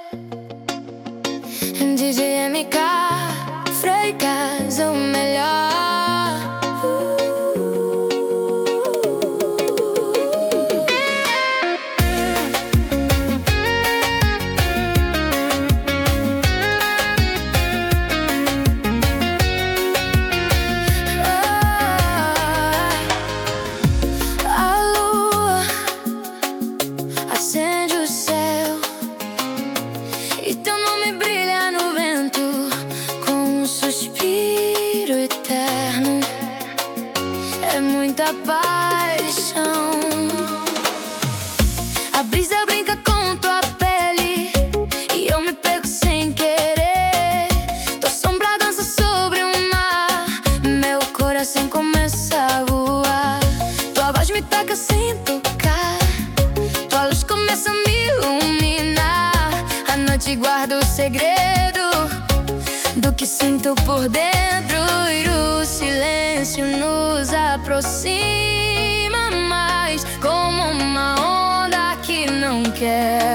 DJ MK, Freitas, o melhor. A lua acende o céu e teu nome brilha no vento com um suspiro eterno. É muita paixão. A brisa brinca com tua pele e eu me pego sem querer. Tua sombra dança sobre o mar, meu coração começa a voar. Tua voz me toca sem tocar, tua luz começa a me iluminar. A noite guarda o segredo do que sinto por dentro, e o silêncio nos aproxima mais, como uma onda que não quer